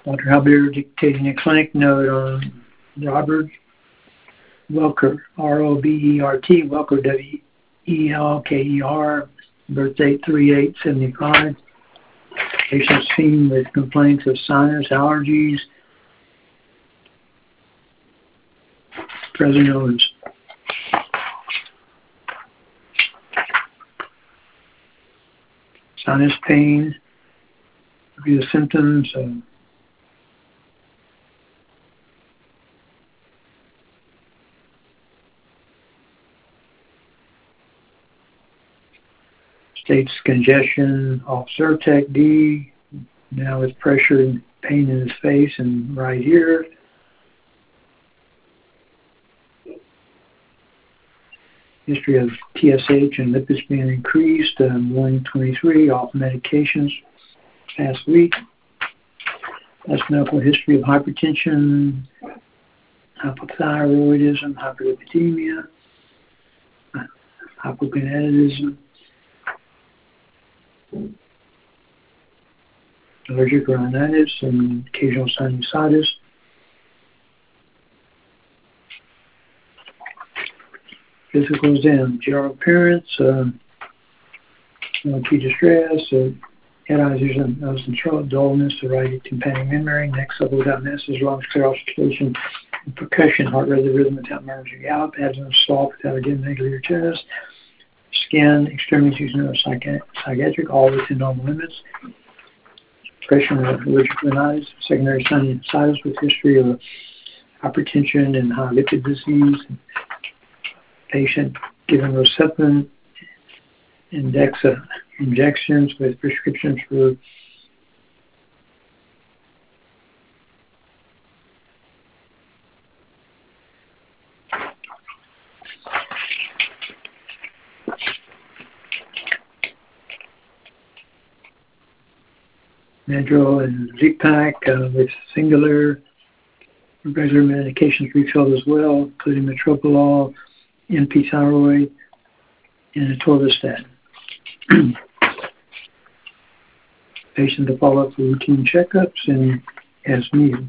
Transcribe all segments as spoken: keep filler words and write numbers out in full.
Doctor Halbert dictating a clinic note on Robert Welker, R O B E R T, Welker, W E L K E R, birth date three eight seventy-five. Patient seen with complaints of sinus, allergies, present illness. Sinus pain, review the symptoms. Uh, states congestion off Zyrtec D, now with pressure and pain in his face and right here. History of T S H and lipids being increased, um, one twenty-three, off medications past week. That's medical history of hypertension, hypothyroidism, hyperlipidemia, hypogonadism, allergic rhinitis, and occasional sinusitis. Physical exam, general appearance, uh, key distress, uh, head, eyes, ears, and nose and throat, dullness, the right tympanic memory, neck sub without message, lungs clear, auscultation, and percussion, heart rate, rhythm without murmurs or gallop, abdomen soft without a dim negative chest, skin, extremities, neuropsychiatric, all within normal limits. Depression with allergic rhinitis, secondary sinusitis with history of hypertension and high lipid disease. Patient given Rocephin Indexa injections with prescriptions for Medrol and Z-Pack uh, with singular regular medications refilled as well, including metoprolol, N P thyroid, and atorvastatin. Patient to follow up for routine checkups and as needed.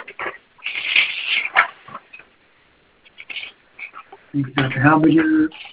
Thank you, Doctor Halbert.